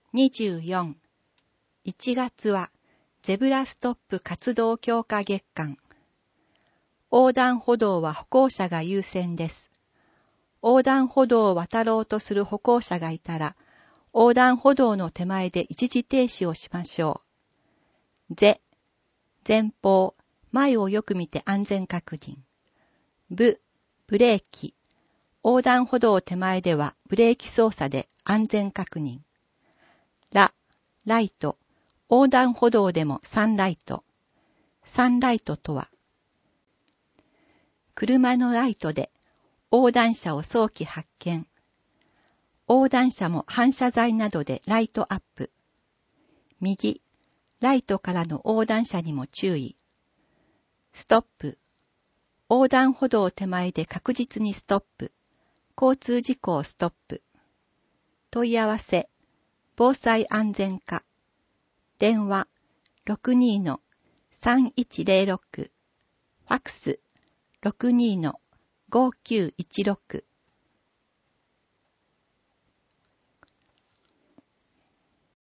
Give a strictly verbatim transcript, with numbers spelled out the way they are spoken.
にじゅうよん、いちがつはゼブラストップ活動強化月間。横断歩道は歩行者が優先です。横断歩道を渡ろうとする歩行者がいたら、横断歩道の手前で一時停止をしましょう。ぜ、前方、前をよく見て安全確認。ぶ、ブレーキ。横断歩道手前ではブレーキ操作で安全確認。ら、ライト。横断歩道でもサンライト。サンライトとは、車のライトで横断者を早期発見。横断者も反射材などでライトアップ。右、ライトからの横断者にも注意。ストップ。横断歩道手前で確実にストップ。交通事故をストップ。問い合わせ、防災安全課。電話、ろくにのさんいちゼロろく。ファックス、ろくにのごきゅういちろく。